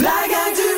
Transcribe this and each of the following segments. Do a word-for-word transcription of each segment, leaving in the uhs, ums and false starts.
La gang du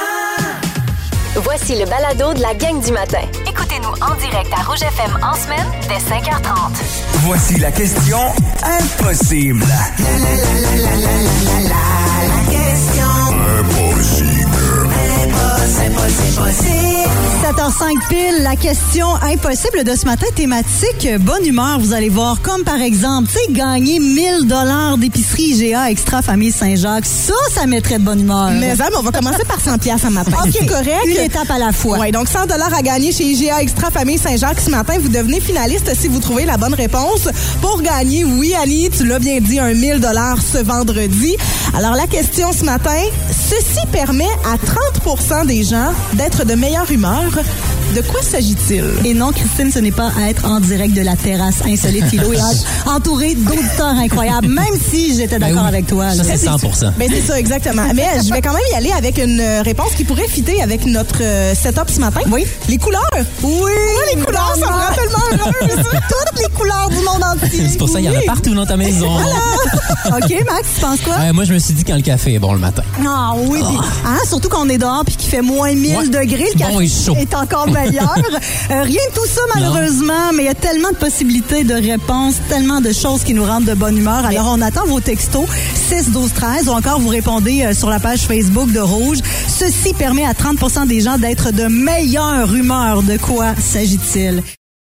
matin. Voici le balado de la gang du matin. Écoutez-nous en direct à Rouge F M en semaine dès cinq heures trente. Voici la question impossible. La, la, la, la, la, la, la, la, la question Impossible. impossible, impossible, impossible. sept heures cinq pile, la question impossible de ce matin, thématique bonne humeur, vous allez voir, comme par exemple, tu sais, gagner mille dollars d'épicerie I G A Extra Famille Saint-Jacques, ça, ça mettrait de bonne humeur. Mais ça, on va commencer par cent piastres ce matin. OK, C'est correct. Une étape à la fois. Oui, donc cent dollars à gagner chez I G A Extra Famille Saint-Jacques ce matin. Vous devenez finaliste si vous trouvez la bonne réponse. Pour gagner, oui, Annie, tu l'as bien dit, un mille dollars ce vendredi. Alors, la question ce matin, ceci permet à trente pour cent des gens d'être de meilleure humeur. De quoi s'agit-il? Et non, Christine, ce n'est pas à être en direct de la terrasse insolite Philo et entouré d'auditeurs incroyables, même si j'étais d'accord Ben oui. avec toi. Ça, là. c'est cent pour cent. Ben, c'est ça, exactement. Mais je vais quand même y aller avec une réponse qui pourrait fitter avec notre euh, setup ce matin. Oui. Les couleurs. Oui. les couleurs, ça me rend tellement heureuse. Toutes les couleurs du monde entier. C'est pour ça qu'il y en a partout dans ta maison. OK, Max, tu penses quoi? Euh, moi, je me suis dit quand le café est bon le matin. Ah oui, puis, hein, surtout quand on est dehors puis qu'il fait moins mille Ouais. degrés, le café Bon et chaud. est encore meilleur. Euh, rien de tout ça, malheureusement, mais il y a tellement de possibilités de réponses, tellement de choses qui nous rendent de bonne humeur. Alors, on attend vos textos six douze treize ou encore vous répondez euh, sur la page Facebook de Rouge. Ceci permet à trente pour cent des gens d'être de meilleure humeur. De quoi s'agit-il?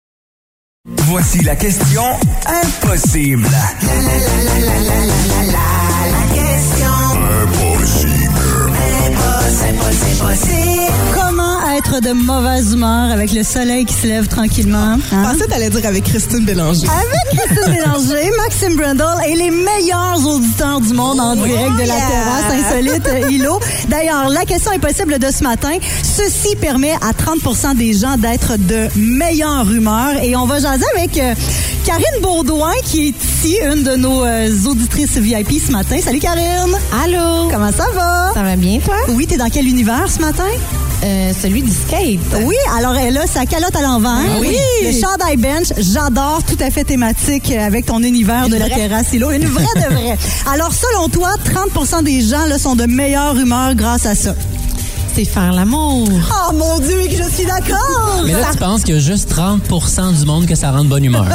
Voici la question impossible. La, la, la, la, la, la, la, la, la question Impossible. impossible, impossible, impossible. Comment être de mauvaise humeur avec le soleil qui se lève tranquillement? Je Hein? pensais que t'allais dire avec Christine Bélanger. Avec Christine Bélanger, Maxime Brundle et les meilleurs auditeurs du monde en direct de la yeah! terrasse insolite euh, Hilo. D'ailleurs, la question impossible de ce matin, ceci permet à trente pour cent des gens d'être de meilleure humeur. Et on va jaser avec euh, Karine Baudouin qui est ici, une de nos euh, auditrices V I P ce matin. Salut Karine! Allô? Comment ça va? Ça va bien, toi? Oui, t'es dans quel univers ce matin? Euh, celui du skate. Oui, alors elle a sa calotte à l'envers. Oui. Le chandail bench, j'adore, tout à fait thématique avec ton univers Une de la vraie. terrasse Hilo. Une vraie de vraie. Alors, selon toi, trente pour cent des gens là, sont de meilleure humeur grâce à ça. C'est faire l'amour. Oh mon Dieu, que je suis d'accord! Mais là, tu penses qu'il y a juste trente pour cent du monde que ça rend de bonne humeur.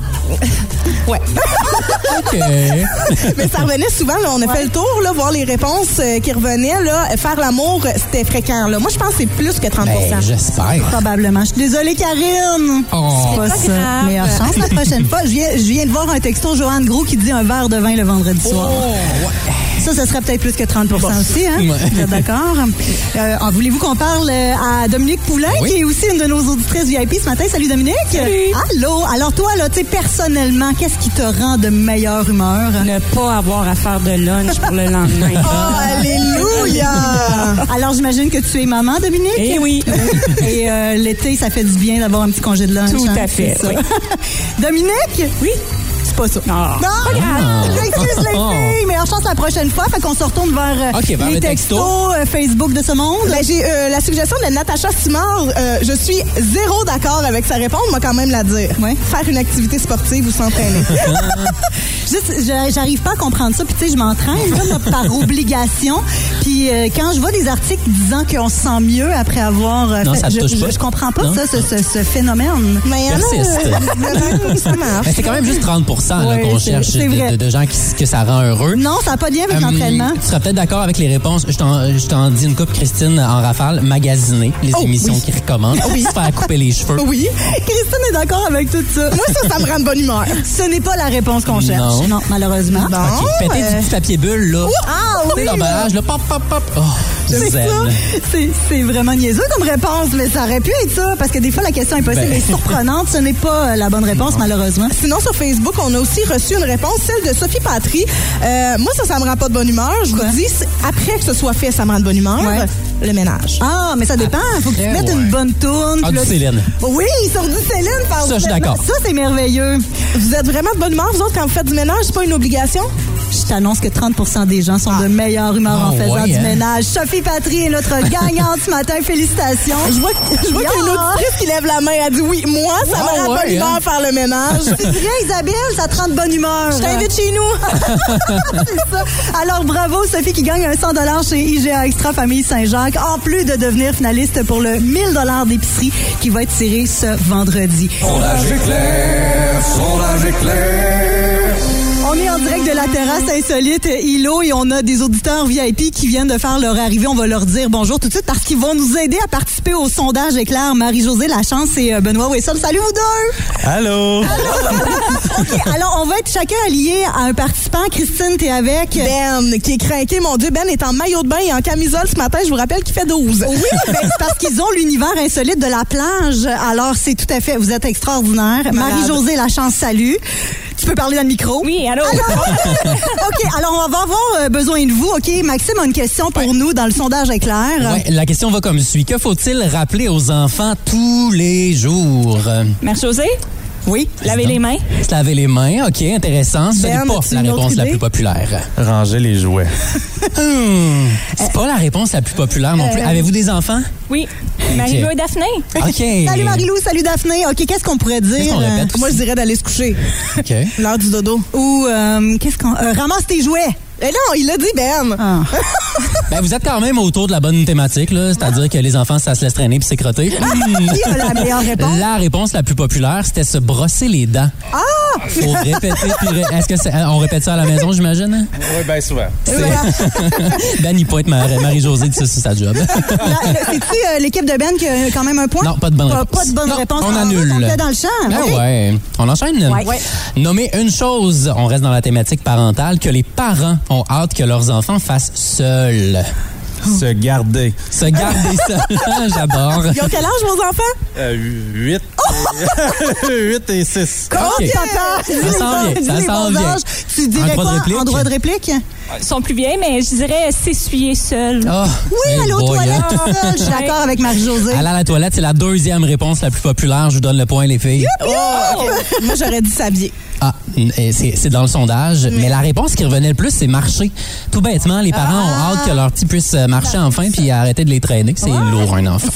Ouais. OK. Mais ça revenait souvent, là, on a fait le tour, là, voir les réponses euh, qui revenaient. Là, faire l'amour, c'était fréquent. Là. Moi, je pense que c'est plus que trente pour cent. Ben, j'espère. Probablement. Je suis désolée, Karine. Oh. C'est pas pas ça. grave. Meilleure chance la prochaine fois. Je viens, je viens de voir un texto Joanne Gros qui dit un verre de vin le vendredi soir. Oh, ouais. Ça, ça serait peut-être plus que trente pour cent aussi, hein? Ouais. Vous êtes d'accord? Euh, en voulez-vous qu'on parle euh, à Dominique Poulain, Oui. qui est aussi une de nos auditrices V I P ce matin? Salut, Dominique. Salut. Allô. Alors, toi, là, tu sais, personnellement, qu'est-ce qui te rend de meilleure humeur? Ne pas avoir à faire de lunch pour le lendemain. Oh, alléluia! Alors, j'imagine que tu es maman, Dominique? Eh oui. Et euh, l'été, ça fait du bien d'avoir un petit congé de lunch. Tout hein? à fait, C'est ça. oui. Dominique? Oui. C'est pas ça. Ah. Non, regarde, excuse les Oh. filles, meilleure chance la prochaine fois. Fait qu'on se retourne vers, euh, OK, vers les les textos, textos. euh, Facebook de ce monde. Ben, j'ai euh, la suggestion de Natacha Simard. Euh, je suis zéro d'accord avec sa réponse, moi quand même la dire. Ouais. Faire une activité sportive ou s'entraîner. Juste, je- j'arrive pas à comprendre ça. Puis tu sais, je m'entraîne là, moi, par obligation. Puis euh, quand je vois des articles disant qu'on se sent mieux après avoir euh, Non, fait, ça te je, touche je, pas. je comprends pas Non? ça, ce, ce, ce phénomène. Mais il y en a, Persiste. euh, ça marche. Ben, c'est quand même juste trente pour cent là, Ouais, qu'on c'est- cherche c'est de, vrai. de- de gens qui, que ça rend heureux. Non, ça n'a pas de lien avec Hum, l'entraînement. Tu seras peut-être d'accord avec les réponses. Je t'en, je t'en dis une coupe, Christine, en rafale. Magasiner, les Oh, émissions oui. qui recommandent. Se faire couper les cheveux. Oui. Christine est d'accord avec tout ça. Moi, ça, ça me rend de bonne humeur. Ce n'est pas la réponse qu'on cherche. Non. Non, malheureusement. Bon. OK. Péter euh, du petit papier bulle, là. Ah Tu sais, oui! l'emballage, là, pop, pop, pop. Oh, C'est zen. ça. C'est, c'est vraiment niaiseux comme réponse, mais ça aurait pu être ça, parce que des fois, la question impossible Ben. est surprenante. Ce n'est pas euh, la bonne réponse, malheureusement. Sinon, sur Facebook, on a aussi reçu une réponse, celle de Sophie Patry. Euh, moi, ça, ça me rend pas de bonne humeur. Je Quoi? vous dis, c'est- après que ce soit fait, ça me rend de bonne humeur. Ouais. Le ménage. Ah, mais ça dépend. Faut que tu te mettes ouais. une bonne tourne. Ah, puis du là, tu- Céline. Oui, sur du Céline. par- Ça, je suis d'accord. Ça, c'est merveilleux. Vous êtes vraiment de bonne humeur, vous autres, quand vous faites du ménage? C'est pas une obligation? Je t'annonce que trente pour cent des gens sont de meilleure humeur Ah, en faisant ouais, du hein? ménage. Sophie Patry est notre gagnante ce matin. Félicitations. Je vois, je vois qu'il y a une auditrice qui lève la main. Elle dit oui, moi, ça Ah, me rend ouais, bonne humeur hein? faire le ménage. C'est vrai, Isabelle, ça te rend de bonne humeur. Je t'invite chez nous. C'est ça. Alors, bravo, Sophie, qui gagne un cent dollars chez I G A Extra Famille Saint-Jacques, en plus de devenir finaliste pour le mille dollars d'épicerie qui va être tiré ce vendredi. Sondage éclair, sondage éclair. On est en direct de la terrasse insolite Îlot et on a des auditeurs V I P qui viennent de faire leur arrivée. On va leur dire bonjour tout de suite parce qu'ils vont nous aider à participer au sondage éclair. Marie-Josée Lachance et euh, Benoît Wesson. Salut vous deux! Allô? OK, alors on va être chacun allié à un participant. Christine, t'es avec? Ben, qui est craqué. Mon Dieu, Ben est en maillot de bain et en camisole ce matin. Je vous rappelle qu'il fait douze. Oui, ben, c'est parce qu'ils ont l'univers insolite de la plage. Alors, c'est tout à fait, vous êtes extraordinaire. Marie-Josée Lachance, salut. Tu peux parler dans le micro? Oui, allô? OK, alors on va avoir euh, besoin de vous. OK, Maxime a une question pour Ouais. nous dans le sondage éclair. Ouais, la question va comme suit. Que faut-il rappeler aux enfants tous les jours? Mère Josée, Oui. lavez les mains. Se laver les mains, OK, intéressant. Ce n'est Ben, pas as-tu la une autre réponse la idée? plus populaire. Ranger les jouets. Hmm, c'est pas la réponse la plus populaire non plus. Euh, Avez-vous des enfants? Oui. Marie-Lou et Daphné. OK. Salut Marie-Lou, salut Daphné. OK, qu'est-ce qu'on pourrait dire? Qu'est-ce qu'on répète? Moi, je dirais d'aller se coucher. OK. L'heure du dodo. Ou, euh, qu'est-ce qu'on... euh, ramasse tes jouets. Eh non, il l'a dit, Ben. Ah. Ben, vous êtes quand même autour de la bonne thématique, là. C'est-à-dire que les enfants, ça se laisse traîner puis s'écrotter. Hmm. Qui a la meilleure réponse? La réponse la plus populaire, c'était se brosser les dents. Ah! Faut répéter puis ré- Est-ce que c'est- on répète ça à la maison, j'imagine? Oui, bien souvent. C'est- Ben, il pointe Mar- Marie-Josée dit ça sur sa job. Là, C'est-tu euh, l'équipe de Ben qui a quand même un point? Non, pas de bonne Pas, réponse. pas de bonne Non, réponse. on Ah, annule. On était dans le champ. Ben OK. ouais. On enchaîne. Ouais. Ouais. Nommer une chose, on reste dans la thématique parentale, que les parents ont hâte que leurs enfants fassent seuls. Se garder. Se garder seuls. J'adore. Ils ont quel âge, vos enfants? Euh, huit. huit et six. Comment OK. t'entends? Ça s'en vient, Dis ça les s'en bons vient. âges. Tu En dirais droit de quoi réplique? en droit de réplique? Ils sont plus vieilles, mais je dirais s'essuyer seul. Ah, Oui, hey aller aux boy, toilettes hein. tout seul. Je suis d'accord avec Marie-Josée. Aller à la toilette, c'est la deuxième réponse la plus populaire. Je vous donne le point, les filles. Oh, OK. Moi, j'aurais dit s'habiller. Ah, et c'est c'est dans le sondage. Mais la réponse qui revenait le plus, c'est marcher. Tout bêtement, les parents ont hâte que leur petit puisse marcher enfin puis arrêter de les traîner. C'est lourd, un enfant.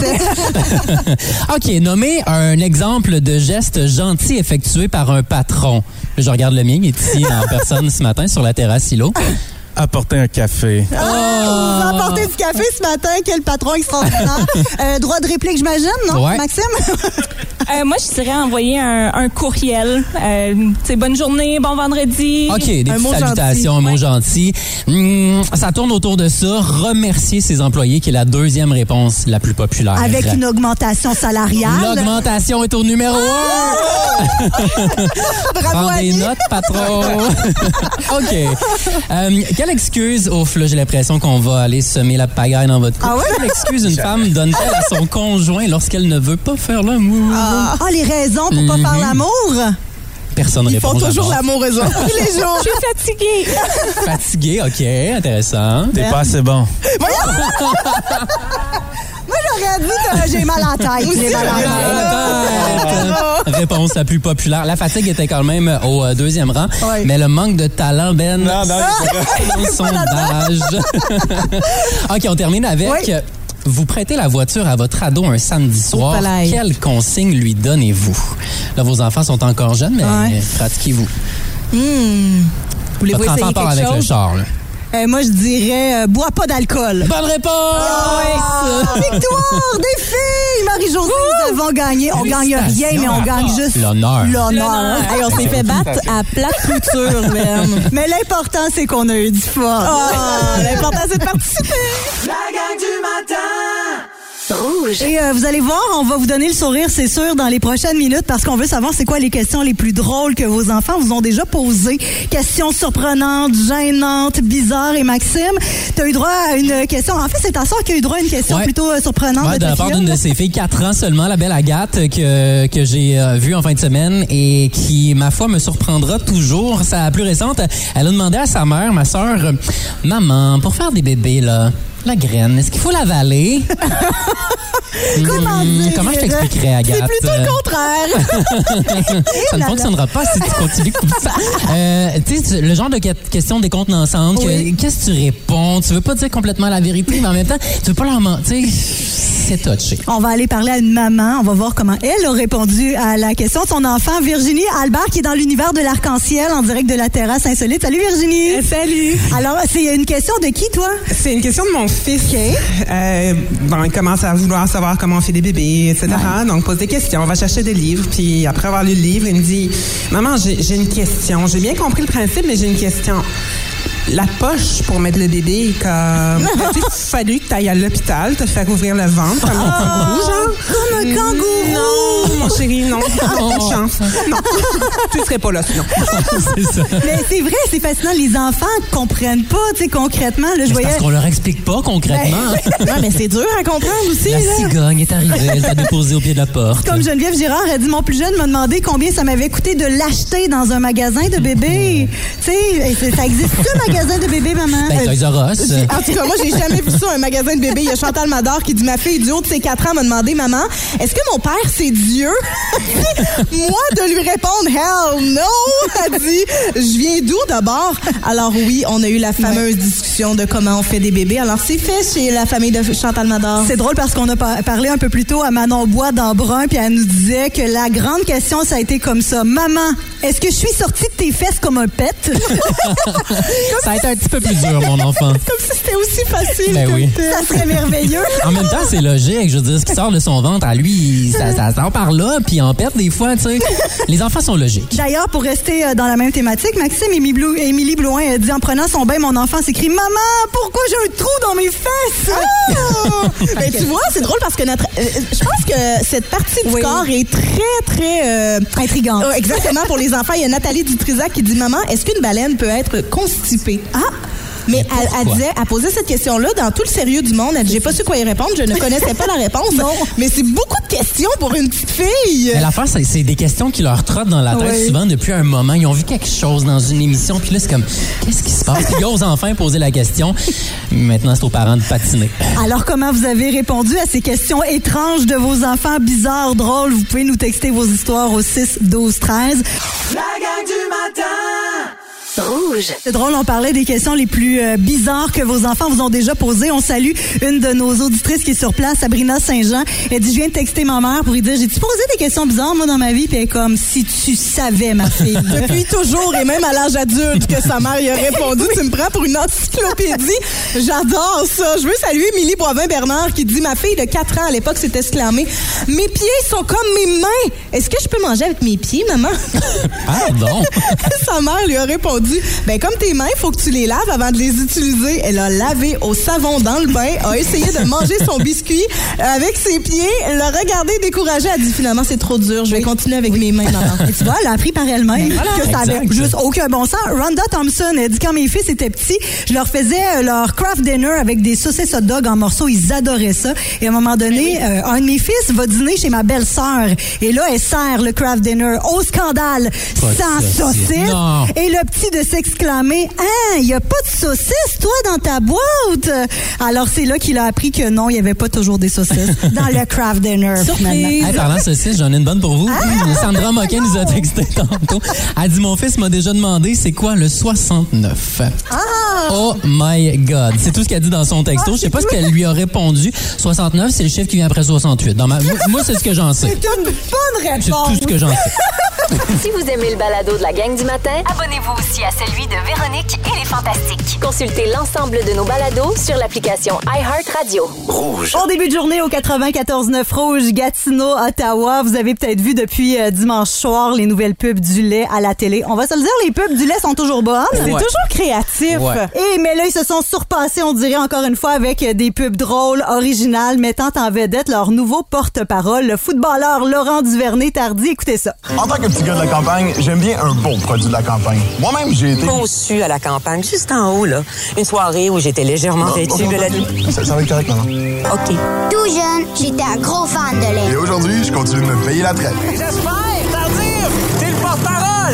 OK, nommer un exemple de geste gentil effectué par un patron. Là, je regarde le mien, il est ici en personne ce matin sur la terrasse îlot. Apporter un café. Ah, vous avez apporté du café ce matin. Quel patron extraordinaire. Euh, droit de réplique, j'imagine, non, Ouais. Maxime? Euh, moi, je dirais envoyer un, un courriel. Euh, tu sais, bonne journée, bon vendredi. OK, des Un petites mot salutations, gentil. un mot gentil. Hum, ça tourne autour de ça. Remercier ses employés, qui est la deuxième réponse la plus populaire. Avec une augmentation salariale. L'augmentation est au numéro un. Bravo, Prends des Annie. notes, patron. OK. Euh, quelle excuse, ouf, là, j'ai l'impression qu'on va aller semer la pagaille dans votre couple. Ah ouais? Quelle excuse une femme donne-t-elle à son conjoint lorsqu'elle ne veut pas faire l'amour? Ah, les raisons pour pas Mhm. faire l'amour? Personne Ils répond. font toujours d'abord. l'amour, eux autres. Tous les jours. Je suis fatiguée. Fatigué, OK, intéressant. T'es pas assez bon. Moi, j'aurais dit que j'ai mal à la tête. J'ai mal à la tête. Réponse la plus populaire. La fatigue était quand même au euh, deuxième rang, Ouais. mais le manque de talent, Ben, Non, non, c'est le sondage. OK, on termine avec... Oui. euh, Vous prêtez la voiture à votre ado un samedi soir. palais. Quelle consigne lui donnez-vous? Là, vos enfants sont encore jeunes, mais Ouais. pratiquez-vous. Voulez-vous Votre enfant essayer part quelque avec le chose? char. Là. Euh, moi, je dirais euh, bois pas d'alcool. Bonne réponse! Ah, victoire des filles! Marie-Josée, nous avons gagné. On gagne rien, mais on gagne juste L'honneur. l'honneur. Hey, on s'est fait battre à plate couture, Ben. Mais l'important, c'est qu'on a eu du fun. Ah, l'important, c'est de participer. La gang du matin. Rouge. Et euh, vous allez voir, on va vous donner le sourire, c'est sûr, dans les prochaines minutes, parce qu'on veut savoir c'est quoi les questions les plus drôles que vos enfants vous ont déjà posées. Questions surprenantes, gênantes, bizarres. Et Maxime, tu as eu droit à une question. En fait, c'est ta soeur qui a eu droit à une question Ouais. plutôt euh, surprenante. Ouais, de de ta la part filleule. d'une de ses filles, quatre ans seulement, la belle Agathe, que, que j'ai euh, vue en fin de semaine et qui, ma foi, me surprendra toujours. Sa plus récente, elle a demandé à sa mère, ma sœur, euh, « Maman, pour faire des bébés, là, la graine, est-ce qu'il faut l'avaler? » Comment Hum, dire? comment je t'expliquerais, Agathe? C'est plutôt le contraire. Ça ne fonctionnera pas si tu continues comme ça. Euh, tu sais, le genre de question décontenançante, Oui. que- qu'est-ce que tu réponds? Tu veux pas dire complètement la vérité, mais en même temps, tu veux pas leur mentir. C'est touché. On va aller parler à une maman. On va voir comment elle a répondu à la question de son enfant, Virginie Albert, qui est dans l'univers de l'arc-en-ciel en direct de la terrasse insolite. Salut Virginie. Euh, salut. Alors, c'est une question de qui, toi? C'est une question de mon fils. Euh, bon, il commence à vouloir savoir comment on fait des bébés, et cetera. Donc, pose des questions. On va chercher des livres. Puis, après avoir lu le livre, il me dit, « Maman, j'ai j'ai une question. J'ai bien compris le principe, mais j'ai une question. La poche pour mettre le bébé, comme... Il a fallu que tu ailles à l'hôpital, te faire ouvrir le ventre comme un kangourou, genre? Comme un kangourou! Non, mon chéri, non. Aucune chance. Non. Tu serais pas là, sinon. C'est ça. Mais c'est vrai, c'est fascinant. Les enfants comprennent pas, tu sais, concrètement. Là, je C'est voyais... parce qu'on leur explique pas concrètement. Non, mais c'est dur à comprendre aussi. La là. cigogne est arrivée, elle t'a déposé au pied de la porte. Comme Geneviève Girard a dit, mon plus jeune m'a demandé combien ça m'avait coûté de l'acheter dans un magasin de bébés. Tu sais, c'est- ça existe un magasin de bébés, maman? Ben, Toys R Us. J'ai- En tout cas, moi, j'ai jamais vu ça, un magasin de bébés. Il y a Chantal Mador qui dit, ma fille du haut de ses quatre ans m'a demandé, maman, est-ce que mon père, c'est Dieu? Moi, de lui répondre, hell no! Elle dit, je viens d'où d'abord? Alors oui, on a eu la fameuse discussion de comment on fait des bébés. Alors, c'est fait chez la famille de Chantal Mador. C'est drôle parce qu'on a par- parlé un peu plus tôt à Manon Bois d'Embrun, puis elle nous disait que la grande question, ça a été comme ça. Maman, est-ce que je suis sortie de tes fesses comme un pet? Ça a été un petit peu plus dur, mon enfant. Comme si c'était aussi facile. Ben que oui. tel. Ça serait merveilleux. En même temps, c'est logique. Je veux dire, ce qui sort de son ventre, à lui, ça, ça sort par là, puis il en perd des fois, tu sais. Les enfants sont logiques. D'ailleurs, pour rester euh, dans la même thématique, Maxime Émilie Blou- Émilie Blouin a dit en prenant son bain, mon enfant s'écrit « Maman, pourquoi j'ai un trou dans mes fesses? Ah! Ben, tu vois, c'est drôle parce que notre. euh, je pense que cette partie du Oui. corps est très, très. Euh, Intrigante. euh, exactement pour les enfants. Il y a Nathalie Dutrisac qui dit, maman, est-ce qu'une baleine peut être constipée? Ah! Mais, Mais elle, elle pourquoi? disait, elle posait cette question-là dans tout le sérieux du monde. Elle dit, j'ai pas su quoi y répondre, je ne connaissais pas la réponse. Non. Mais c'est beaucoup de questions pour une petite fille. Mais l'affaire, c'est, c'est des questions qui leur trottent dans la tête Oui. souvent depuis un moment. Ils ont vu quelque chose dans une émission, puis là, c'est comme, qu'est-ce qui se passe? Puis ils osent enfin poser la question. Maintenant, c'est aux parents de patiner. Alors, comment vous avez répondu à ces questions étranges de vos enfants, bizarres, drôles? Vous pouvez nous texter vos histoires au six douze treize. La gang du matin. Rouge. C'est drôle, on parlait des questions les plus euh, bizarres que vos enfants vous ont déjà posées. On salue une de nos auditrices qui est sur place, Sabrina Saint-Jean. Elle dit, je viens de texter ma mère pour lui dire, j'ai-tu posé des questions bizarres, moi, dans ma vie? Puis elle est comme, si tu savais, ma fille. Depuis toujours, et même à l'âge adulte, que sa mère y a répondu. Tu me prends pour une encyclopédie. J'adore ça. Je veux saluer Émilie Boivin-Bernard qui dit, ma fille de quatre ans à l'époque s'est exclamée, mes pieds sont comme mes mains. Est-ce que je peux manger avec mes pieds, maman? Pardon. Sa mère lui a répondu, ben comme tes mains, il faut que tu les laves avant de les utiliser. Elle a lavé au savon dans le bain, a essayé de manger son biscuit avec ses pieds, l'a regardé découragée, a dit finalement c'est trop dur, je vais continuer avec mes mains, maman. Et tu vois, elle a appris par elle-même que ça avait Exact. juste aucun bon sens. Rhonda Thompson, elle dit, quand mes fils étaient petits, je leur faisais euh, leur craft dinner avec des saucisses hot dog en morceaux. Ils adoraient ça. Et à un moment donné, euh, un de mes fils va dîner chez ma belle-sœur. Et là, elle sert le craft dinner au scandale Pas de sans saucisse. saucisse. Non. Et le petit de s'exclamer, « Hein, il n'y a pas de saucisses, toi, dans ta boîte? » Alors, c'est là qu'il a appris que non, il n'y avait pas toujours des saucisses dans le craft dinner. finalement. Hey, parlant de saucisse, j'en ai une bonne pour vous. Sandra Moquin nous a texté tantôt. Elle dit, mon fils m'a déjà demandé, c'est quoi le soixante-neuf? Oh my God. C'est tout ce qu'elle dit dans son texto. Je sais pas ce qu'elle lui a répondu. soixante-neuf, c'est le chiffre qui vient après soixante-huit. Dans ma... Moi, c'est ce que j'en sais. C'est une bonne C'est réponse. tout ce que j'en sais. Si vous aimez le balado de la gang du matin, Abonnez-vous aussi à celui de Véronique et les Fantastiques. consultez l'ensemble de nos balados sur l'application iHeartRadio. Bon début de journée au quatre-vingt-quatorze neuf Rouge, Gatineau, Ottawa. Vous avez peut-être vu depuis euh, dimanche soir les nouvelles pubs du lait à la télé. On va se le dire, les pubs du lait sont toujours bonnes. C'est Ouais. toujours créatif. Ouais. Et mais là, ils se sont surpassés, on dirait encore une fois, avec des pubs drôles, originales, mettant en vedette leur nouveau porte-parole, le footballeur Laurent Duvernay-Tardy. Écoutez ça. En tant que petit gars de la campagne, j'aime bien un bon produit de la campagne. Moi-même, j'ai été... Conçu à la campagne, juste en haut, là. Une soirée où j'étais légèrement vêtue de la... Ça, ça va être correct, maman. OK. Tout jeune, j'étais un gros fan de lait. Et aujourd'hui, je continue de me payer la traite.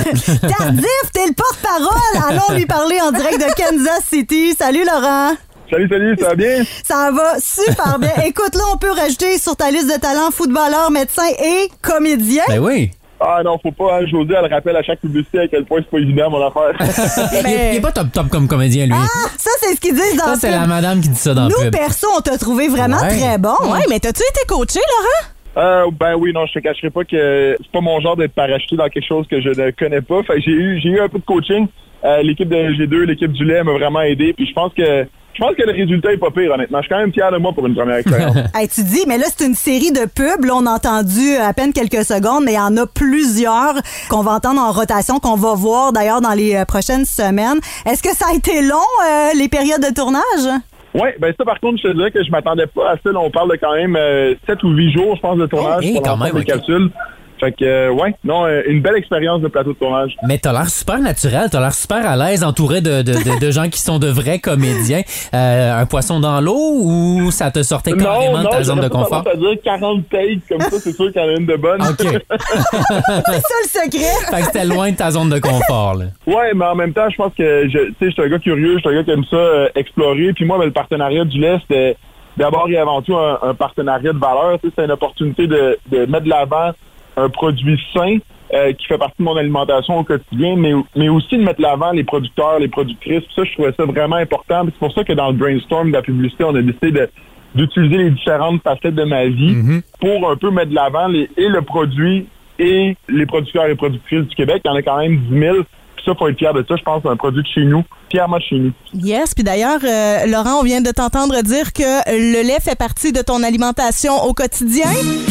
Tardif, t'es le porte-parole. Allons lui parler en direct de Kansas City. Salut, Laurent. Salut, salut, ça va bien? Ça va super bien. Écoute, là, on peut rajouter sur ta liste de talents footballeur, médecin et comédien. Ben oui. Ah non, faut pas, hein. José, elle rappelle à chaque publicité à quel point c'est pas évident, mon affaire. Mais... Il est pas top top comme comédien, lui. Ah, ça, c'est ce qu'ils disent dans ça, le c'est pub. la madame qui dit ça dans Nous, le pub. perso, on t'a trouvé vraiment Ouais. très bon. Ouais, mais t'as-tu été coaché, Laurent? Euh, ben oui, non, je te cacherai pas que c'est pas mon genre d'être parachuté dans quelque chose que je ne connais pas. Fait que j'ai eu, j'ai eu un peu de coaching. Euh, l'équipe de G deux, l'équipe du lait m'a vraiment aidé. Puis je pense que je pense que le résultat est pas pire, honnêtement. Je suis quand même fier de moi pour une première expérience. Hey, tu dis, mais là, c'est une série de pubs. Là, on a entendu à peine quelques secondes, mais il y en a plusieurs qu'on va entendre en rotation, qu'on va voir d'ailleurs dans les euh, prochaines semaines. Est-ce que ça a été long, euh, les périodes de tournage? Oui, ben ça, par contre, je te dirais que je m'attendais pas à ça. Là, on parle de quand même euh, sept ou huit jours, je pense, de tournage Oh, hey, pour quand l'ensemble même, des ok. capsules. Fait que, euh, ouais, non, euh, une belle expérience de plateau de tournage. Mais t'as l'air super naturel, t'as l'air super à l'aise, entouré de, de, de, de gens qui sont de vrais comédiens. Euh, un poisson dans l'eau ou ça te sortait carrément non, de ta non, zone de j'aurais pas confort? tendance à dire quarante takes, comme ça, c'est sûr qu'il y en a une de bonne. OK. C'est ça le secret. Fait que c'était loin de ta zone de confort, là. Ouais, mais en même temps, je pense que je, tu sais, je suis un gars curieux, je suis un gars qui aime ça euh, explorer. Puis moi, ben, le partenariat du lait, c'était d'abord et avant tout un, un partenariat de valeur. Tu sais, c'est une opportunité de, de mettre de l'avant un produit sain euh, qui fait partie de mon alimentation au quotidien, mais, mais aussi de mettre de l'avant les producteurs, les productrices. Puis ça, je trouvais ça vraiment important. Puis c'est pour ça que dans le brainstorm de la publicité, on a décidé de d'utiliser les différentes facettes de ma vie Mm-hmm. pour un peu mettre de l'avant les, et le produit et les producteurs et productrices du Québec. Il y en a quand même dix mille. Puis ça, faut être fier de ça. Je pense que c'est un produit de chez nous, fièrement de chez nous. Yes, puis d'ailleurs, euh, Laurent, on vient de t'entendre dire que le lait fait partie de ton alimentation au quotidien.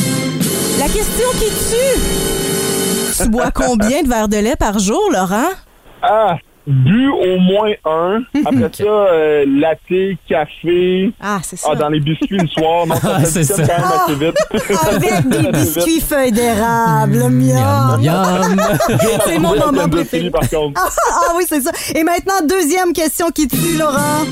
La question qui tue, tu bois combien de verres de lait par jour, Laurent? Ah, bu au moins un. Après ça, euh, latte, café. Ah, c'est ça. Ah, dans les biscuits le soir. Non, ça Ah, fait c'est quand ça. même assez vite. Avec des Assez biscuits vite. feuilles d'érable. Miam. Yum. C'est mon Oui, moment j'aime bien préféré. celui, par contre. Ah, ah oui, c'est ça. Et maintenant, deuxième question qui tue, Laurent.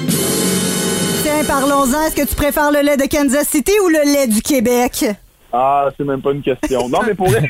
Tiens, parlons-en. Est-ce que tu préfères le lait de Kansas City ou le lait du Québec? Ah, c'est même pas une question. Non, mais pour vrai,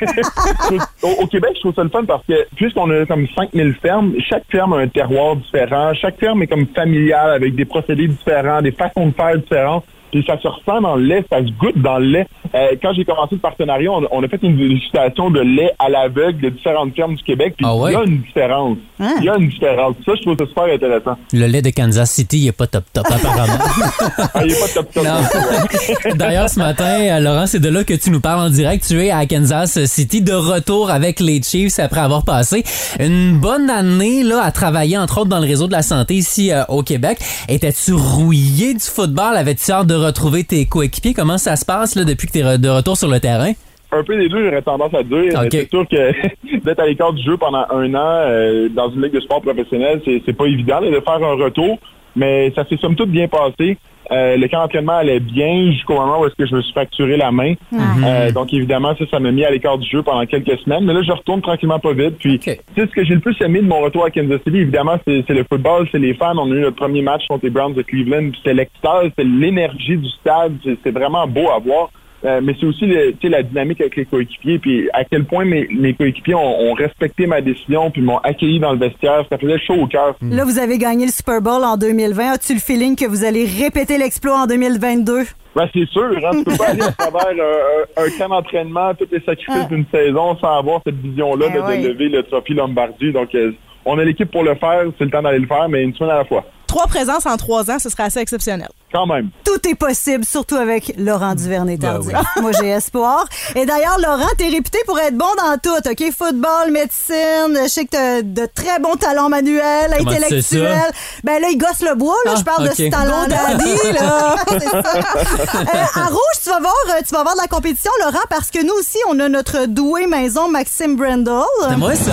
au, au Québec, je trouve ça le fun parce que puisqu'on a comme cinq mille fermes, chaque ferme a un terroir différent. Chaque ferme est comme familiale avec des procédés différents, des façons de faire différentes. Puis ça se ressent dans le lait, ça se goûte dans le lait. Euh, quand j'ai commencé le partenariat, on, on a fait une dégustation de lait à l'aveugle de différentes fermes du Québec. Puis Ah ouais? il y a une différence. Hein? Il y a une différence. Ça, je trouve ça super intéressant. Le lait de Kansas City, il est pas top top, apparemment. Ah, il est pas top top. Non. D'ailleurs, ce matin, euh, Laurent, c'est de là que tu nous parles en direct. Tu es à Kansas City de retour avec les Chiefs après avoir passé une bonne année là à travailler, entre autres, dans le réseau de la santé ici euh, au Québec. Étais-tu rouillé du football? Avais-tu hâte de retrouver tes coéquipiers? Comment ça se passe là, depuis que tu es de retour sur le terrain? Un peu des deux, j'aurais tendance à dire. Ok. C'est sûr que d'être à l'écart du jeu pendant un an euh, dans une ligue de sport professionnel, c'est, c'est pas évident là, de faire un retour, mais ça s'est somme toute bien passé. Euh, le camp d'entraînement allait bien jusqu'au moment où est-ce que je me suis fracturé la main. Mm-hmm. Euh, donc évidemment, ça, ça m'a mis à l'écart du jeu pendant quelques semaines. Mais là, je retourne tranquillement pas vite. Puis, Okay. tu sais, ce que j'ai le plus aimé de mon retour à Kansas City, évidemment, c'est, c'est le football, c'est les fans. On a eu notre premier match contre les Browns de Cleveland. Puis c'était l'extase, c'est l'énergie du stade. C'est, c'est vraiment beau à voir. Euh, mais c'est aussi le, tu sais, la dynamique avec les coéquipiers, puis à quel point mes, mes coéquipiers ont, ont respecté ma décision, puis m'ont accueilli dans le vestiaire. Ça faisait chaud au cœur. Là, vous avez gagné le Super Bowl en deux mille vingt. As-tu le feeling que vous allez répéter l'exploit en deux mille vingt-deux? Ben, c'est sûr, hein, tu peux pas aller à travers euh, un, un camp d'entraînement, tous les sacrifices d'une saison sans avoir cette vision-là Eh de, de oui. lever le trophée Lombardi. Donc, euh, on a l'équipe pour le faire, c'est le temps d'aller le faire, mais une semaine à la fois. Trois présences en trois ans, ce serait assez exceptionnel. Quand même. Tout est possible, surtout avec Laurent Duvernay-Tardif. Ben Moi, j'ai espoir. Et d'ailleurs, Laurent, t'es réputé pour être bon dans tout, OK? Football, médecine, je sais que t'as de très bons talents manuels, Comment tu sais ça? intellectuels. Ben là, il gosse le bois, là. Ah, Je parle OK. de ce talent-là. là. C'est ça. Euh, à Rouge, tu vas voir, euh, tu vas voir de la compétition, Laurent, parce que nous aussi, on a notre doué maison, Maxime Brendel. C'est moi, ça.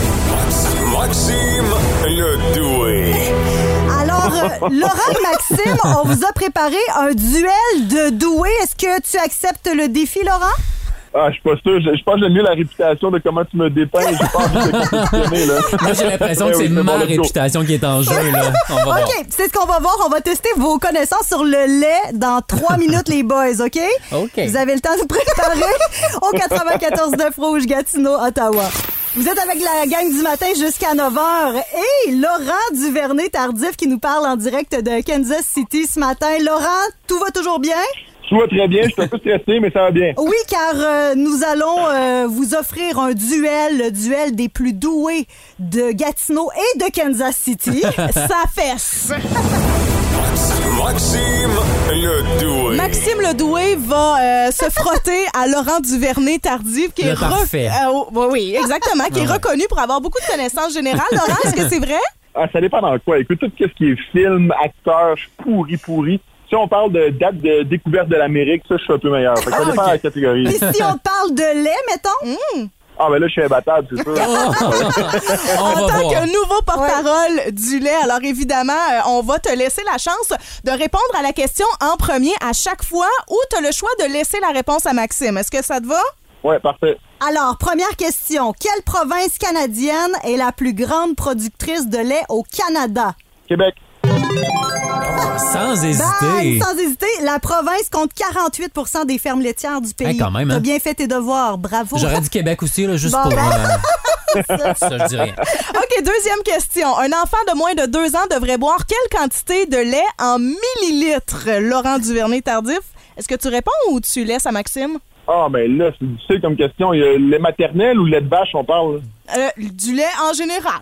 Maxime le doué. Alors, euh, Laurent et Maxime, on vous a préparé un duel de doués. Est-ce que tu acceptes le défi, Laurent? Ah, je suis pas sûr. Je, je pense que j'aime mieux la réputation de comment tu me dépeins. J'ai pas envie de compétitionner, là. Moi, j'ai l'impression que Eh oui, c'est bon, ma let's go. réputation qui est en jeu, là. On va voir. OK, c'est ce qu'on va voir. On va tester vos connaissances sur le lait dans trois minutes, les boys, OK? OK. Vous avez le temps de vous préparer au quatre-vingt-quatorze neuf Rouge, Gatineau, Ottawa. Vous êtes avec la gang du matin jusqu'à neuf heures. Et Laurent Duvernay-Tardif qui nous parle en direct de Kansas City ce matin. Laurent, tout va toujours bien? Tout va très bien. Je suis un peu stressé, mais ça va bien. Oui, car euh, nous allons euh, vous offrir un duel, le duel des plus doués de Gatineau et de Kansas City. Ça fesse! Maxime le Doué. Maxime le Doué va euh, se frotter à Laurent Duvernay-Tardif, qui Le est re- parfait. euh, oh, oui, exactement, qui est reconnu pour avoir beaucoup de connaissances générales. Laurent, est-ce que c'est vrai? Ah, ça dépend dans quoi. Écoute, tout ce qui est film, acteur, je suis pourri, pourri. Si on parle de date de découverte de l'Amérique, ça, je suis un peu meilleur. Fait que ça Ah, dépend ok. de la catégorie. Et si on parle de lait, mettons? Mm. Ah, ben là, je suis imbattable, c'est sûr. En tant que nouveau porte-parole du lait, alors évidemment, euh, on va te laisser la chance de répondre à la question en premier à chaque fois ou tu as le choix de laisser la réponse à Maxime. Est-ce que ça te va? Ouais, parfait. Alors, première question. Quelle province canadienne est la plus grande productrice de lait au Canada? Québec. Sans hésiter. Bang! Sans hésiter, la province compte quarante-huit pour cent des fermes laitières du pays. Hey, quand même, hein? T'as bien fait tes devoirs. Bravo. J'aurais dit Québec aussi, là, juste Bon, pour... ben. euh, ça, je dis rien. OK, deuxième question. Un enfant de moins de deux ans devrait boire quelle quantité de lait en millilitres? Laurent Duvernay-Tardif, est-ce que tu réponds ou tu laisses à Maxime? Ah, ben là, c'est difficile comme question. Il y a lait maternel ou lait de vache, on parle? Euh, du lait en général.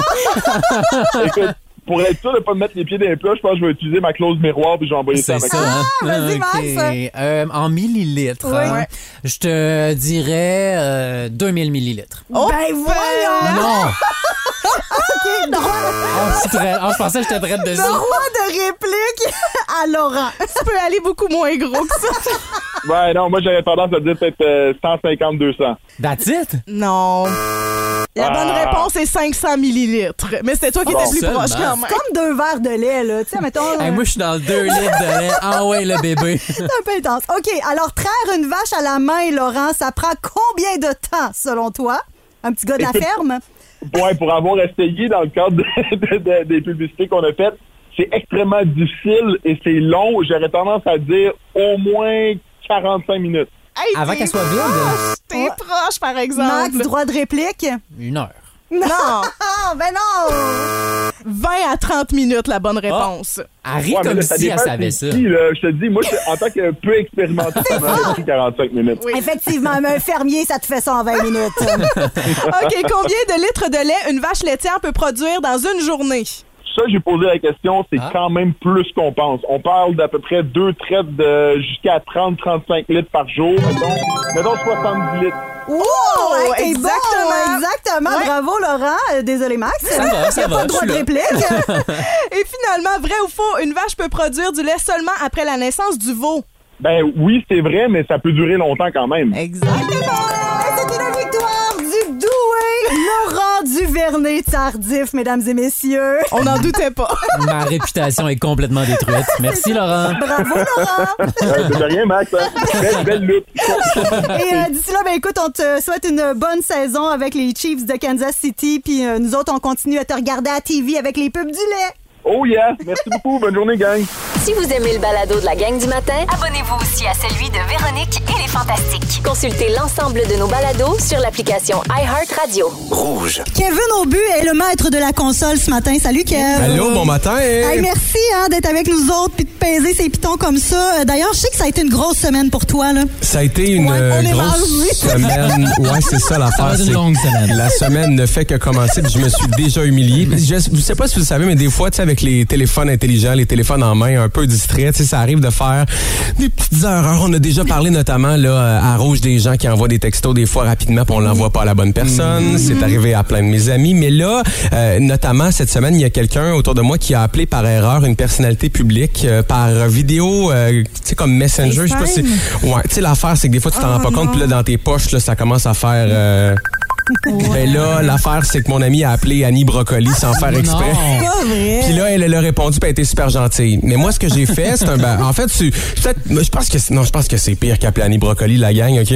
Écoute, pour être sûr de ne pas me mettre les pieds dans les plats, je pense que je vais utiliser ma clause miroir puis je vais envoyer ça C'est avec ça, hein? vas-y, Ok. Euh, en millilitres, Oui. hein, je te dirais euh, deux mille millilitres. Oh, ben voyons! Non! OK, droit, Oh, je, suis très- oh, je pensais que j'étais prête dessus. droit de réplique à Laurent. Tu peux aller beaucoup moins gros que ça. Ouais, non, moi, j'aurais tendance à dire peut-être euh, cent cinquante deux cents. That's it? Non. La bonne Ah. réponse est cinq cents millilitres. Mais c'était toi qui Bon, étais plus seulement. proche quand même. Comme deux verres de lait, là. Tu sais, mettons... Hey, euh, moi, je suis dans le deux litres de lait. Ah ouais, le bébé. C'est un peu intense. OK, alors traire une vache à la main, Laurent, ça prend combien de temps, selon toi? Un petit gars de la Écoute, ferme? Ouais, pour avoir essayé dans le cadre de- de- de- des publicités qu'on a faites, c'est extrêmement difficile et c'est long. J'aurais tendance à dire au moins quarante-cinq minutes. Hey, Avant t'es qu'elle soit vide. proche, T'es Ouais. proche, par exemple. Max, droit de réplique? Une heure. Non. Ah, ben non! vingt à trente minutes, la bonne réponse. Elle rit Ouais, mais comme là, ça si elle dépend savait c'est ça. qui, là. Je te dis, moi, je- en tant que peu expérimenté, ça m'aurait pris quarante-cinq minutes. Effectivement, mais un fermier, ça te fait ça en vingt minutes. OK, combien de litres de lait une vache laitière peut produire dans une journée? Ça, j'ai posé la question, c'est Ah. quand même plus qu'on pense. On parle d'à peu près deux traites de jusqu'à trente à trente-cinq litres par jour. Mettons, mettons soixante-dix litres. Oh, hey, t'es exactement. bon! Exactement. Ouais. Bravo, Laurent. Euh, désolé, Max. Ça va, ça Y a va, pas de droit je de suis là. réplique. Et finalement, vrai ou faux, une vache peut produire du lait seulement après la naissance du veau? Ben oui, c'est vrai, mais ça peut durer longtemps quand même. Exactement. Et c'est une victoire du doué Laurent Duvernay-Tardif, mesdames et messieurs. On n'en doutait pas. Ma réputation est complètement détruite. Merci, Laurent. Bravo, Laurent. Euh, c'est de rien, Max. Hein? Belle, belle lutte. Et euh, d'ici là, ben écoute, on te souhaite une bonne saison avec les Chiefs de Kansas City. Puis euh, nous autres, on continue à te regarder à T V avec les pubs du lait. Oh yeah! Merci beaucoup. Bonne journée, gang. Si vous aimez le balado de la gang du matin, Abonnez-vous aussi à celui de Véronique et les Fantastiques. consultez l'ensemble de nos balados sur l'application iHeartRadio. Rouge. Kevin Aubu est le maître de la console ce matin. Salut, Kev. Allô, bon matin. Hey, merci hein, d'être avec nous autres puis de peser ces pitons comme ça. Euh, D'ailleurs, je sais que ça a été une grosse semaine pour toi. Là. Ça a été une Ouais, euh, on est grosse rasé. semaine. Ouais, c'est ça Ça l'affaire. va être une c'est- longue semaine. La semaine ne fait que commencer, puis je me suis déjà humilié. Je, je sais pas si vous savez, mais des fois, tu sais, avec les téléphones intelligents, les téléphones en main, un peu distraits, tu sais, ça arrive de faire des petites erreurs. On a déjà parlé notamment là à Rouge des gens qui envoient des textos des fois rapidement, puis on l'envoie pas à la bonne personne. C'est arrivé à plein de mes amis. Mais là, euh, notamment cette semaine, il y a quelqu'un autour de moi qui a appelé par erreur une personnalité publique euh, par vidéo, euh, tu sais, comme Messenger. Je sais pas si. Ouais, tu sais, l'affaire, c'est que des fois, tu t'en Oh, rends pas compte, puis là, dans tes poches, là, ça commence à faire. Euh, Ben là, l'affaire, c'est que mon ami a appelé Annie Brocoli sans faire exprès. C'est pas vrai. Puis là, elle, elle a répondu, puis elle a été super gentille. Mais moi, ce que j'ai fait, c'est un... Ben, en fait, c'est- peut-être, je pense que c'est- non, je pense que c'est pire qu'appeler Annie Brocoli, la gang, OK?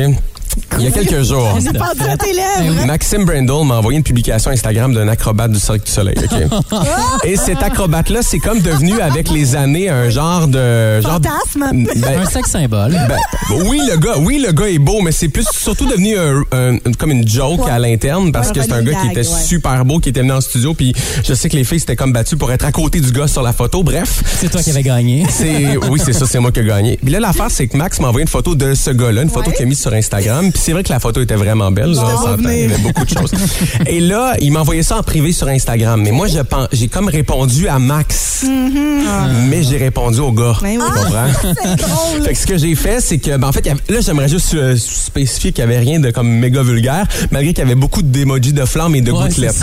Il y a quelques jours. On a pendu à tes lèvres. Maxime Brindle m'a envoyé une publication Instagram d'un acrobate du Cirque du Soleil. Okay? Et cet acrobate-là, c'est comme devenu avec les années un genre de... Genre, fantasme. Ben, un sex symbole. Ben, oui, le gars, oui, le gars est beau, mais c'est plus surtout devenu un, un, comme une joke ouais. à l'interne parce ouais, que c'est un gars gag, qui était ouais. super beau, qui était venu en studio, puis je sais que les filles s'étaient comme battues pour être à côté du gars sur la photo. Bref. C'est toi qui avais gagné. C'est, oui, c'est ça, c'est moi qui ai gagné. Puis là, l'affaire, c'est que Max m'a envoyé une photo de ce gars-là, une photo ouais. qu'il a mise sur Instagram. Puis c'est vrai que la photo était vraiment belle. Là, on s'entend, il y avait beaucoup de choses. Et là, il m'a envoyé ça en privé sur Instagram. Mais moi, je pense, j'ai comme répondu à Max. Mm-hmm. Ah. Mais j'ai répondu au gars. Ben oui. Tu comprends? C'est drôle. Fait que ce que j'ai fait, c'est que, ben, en fait, y avait, là, j'aimerais juste euh, spécifier qu'il n'y avait rien de comme méga vulgaire, malgré qu'il y avait beaucoup d'émojis de flammes et de ouais, gouttelettes.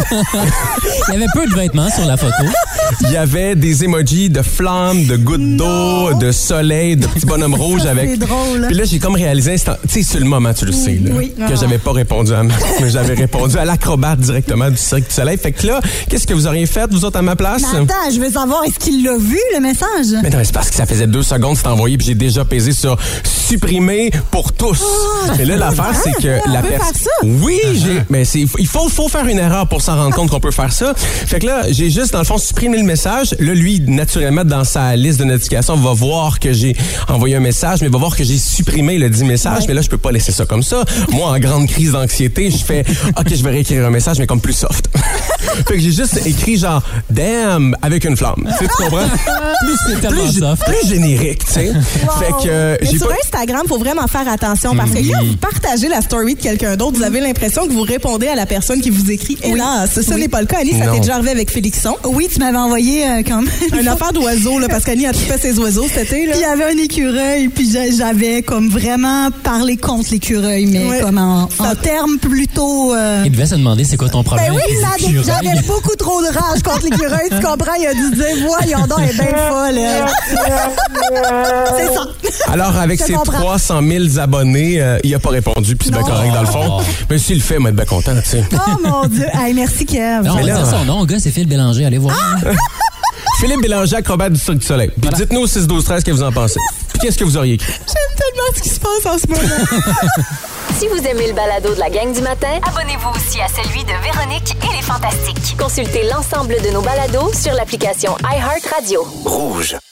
Il y avait peu de vêtements sur la photo. Il y avait des emojis de flammes, de gouttes d'eau, de soleil, de petits bonhommes rouges avec. C'est drôle. Puis là, j'ai comme réalisé, tu sais, sur le moment, tu le sais, là, oui. que j'avais pas répondu à Max, mais j'avais répondu à l'acrobate directement du Cirque du Soleil. Fait que là, qu'est-ce que vous auriez fait, vous autres, à ma place? Mais attends, je veux savoir, est-ce qu'il l'a vu, le message? Mais non, c'est parce que ça faisait deux secondes, c'est envoyé, puis j'ai déjà pesé sur supprimer pour tous. Oh, mais là, l'affaire, c'est que on la peut personne. faire ça? Oui, j'ai. Mais c'est, il faut, faut faire une erreur pour s'en rendre compte qu'on peut faire ça. Fait que là, j'ai juste, dans le fond, supprimé le message. Là, lui, naturellement, dans sa liste de notifications, va voir que j'ai envoyé un message, mais va voir que j'ai supprimé le dit message. Ouais. Mais là, je peux pas laisser ça comme ça. Moi, en grande crise d'anxiété, je fais, OK, je vais réécrire un message, mais comme plus soft. Fait que j'ai juste écrit genre, damn, avec une flamme. Tu sais, tu comprends? Plus, c'est tellement plus, soft. Plus générique, tu sais. Wow. Fait que, euh, mais j'ai sur pas... Instagram, faut vraiment faire attention parce que mmh. quand vous partagez la story de quelqu'un d'autre, vous avez l'impression que vous répondez à la personne qui vous écrit. Et oui. là, ce oui. n'est pas le cas. Annie, ça t'est déjà arrivé avec Félixon. Oui, tu m'avais envoyé euh, quand même. Une affaire d'oiseaux, là, parce qu'Annie a tout fait ses oiseaux cet été, là. Puis il y avait un écureuil, puis j'avais comme vraiment parlé contre l'écureuil, mais ouais. comme en, en termes plutôt... Euh... Il devait se demander c'est quoi ton problème. Ben oui, j'avais beaucoup trop de rage contre l'écureuil, tu comprends? Il a dû dire, voyons donc, elle est bien folle. C'est ça. Alors, avec ses trois cent mille abonnés, euh, il a pas répondu, puis c'est bien correct dans le fond. Mais s'il le fait, moi, être bien content, tu sais. Oh mon Dieu. Hey, merci, Kev. Non, on va dire son nom, gars, c'est Philippe Bélanger. Allez voir. Ah! Philippe Bélanger, acrobate du Cirque du Soleil. Puis voilà. Dites-nous au six douze treize ce que vous en pensez. Puis qu'est-ce que vous auriez écrit? J'aime tellement ce qui se passe en ce moment. Si vous aimez le balado de la gang du matin, abonnez-vous aussi à celui de Véronique et les Fantastiques. Consultez l'ensemble de nos balados sur l'application iHeartRadio. Rouge.